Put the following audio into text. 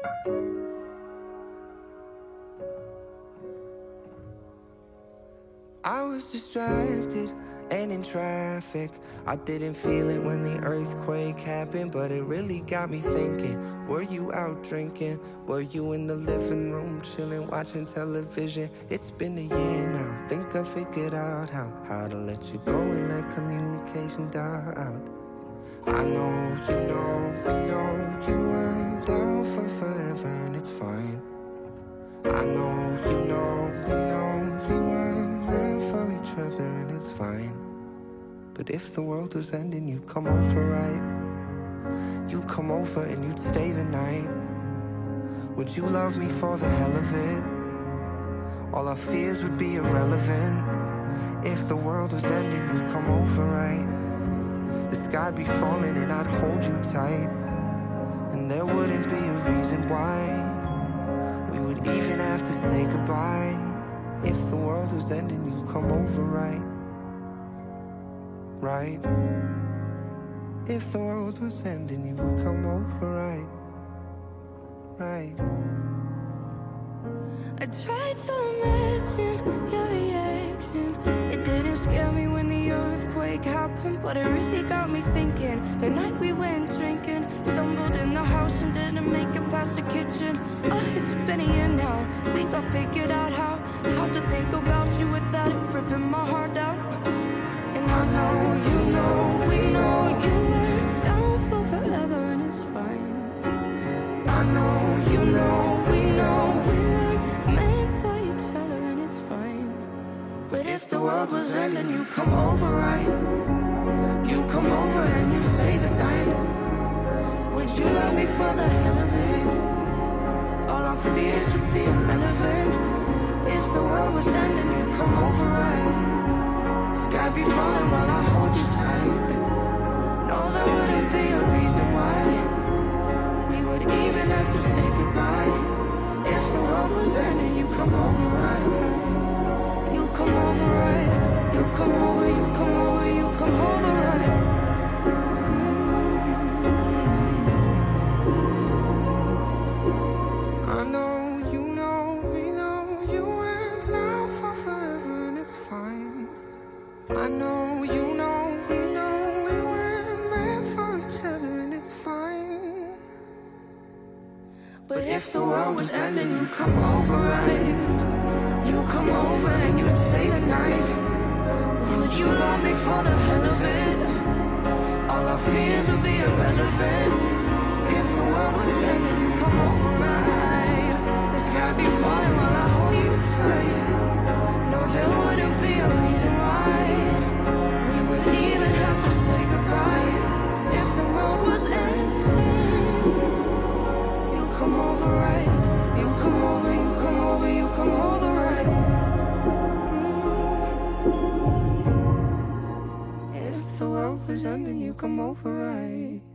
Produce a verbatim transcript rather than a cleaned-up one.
I was distracted and in traffic. I didn't feel it when the earthquake happened, but it really got me thinking. Were you out drinking? Were you in the living room chilling, watching television? It's been a year now. Think I figured out how How to let you go and let communication die out. I know, you know, we know you weren't down for forever, and it's fine. I know, you know, we know you weren't meant for each other, and it's fine. But if the world was ending, you'd come over, right? You'd come over and you'd stay the night. Would you love me for the hell of it? All our fears would be irrelevant. If the world was ending, you'd come over, right? The sky'd be falling and I'd hold you tight, and there wouldn't be a reason why we would even have to say goodbye. If the world was ending, you'd come over, right? Right? If the world was ending, you would come over, right? Right? I tried to imagine your reaction. It didn't scare me when the earthquake happened, but it really got me thinking. The night we went drinking, stumbled in the house and didn't make it past the kitchen. Oh, it's been a year now. Think I figured out how How to think about you without it ripping my heart out. And I know, you know, we know you weren't down for forever, and it's fine. I know, you know, we know we weren't meant for each other, and it's fine. But if the world was ending, you come over, right? You come over and you stay the night. Would you love me for the hell of it? All our fears would be irrelevant. If the world was ending, you come over, right? Sky be falling while I hold you tight. No, there wouldn't be a reason why we would even have to say goodbye. If the world was ending, you come over, right? You come over, right? You come over, you come over, you come over, right? Mm. I know, you know, we know you went down for forever, and it's fine. I know, you know, we know we weren't meant for each other, and it's fine. But if the world was ending, you'd come over, right? You come over and you'd stay the night. Would you love me for the hell of it? All our fears would be irrelevant. If the world was ending, you'd come over, right? The sky be falling while I hold you tight. No, there wouldn't be a reason why we would even have to say goodbye. If the world was ending, you come over, right? You come over, you come over, you come over, right? Mm. If the world was ending, you come over, right?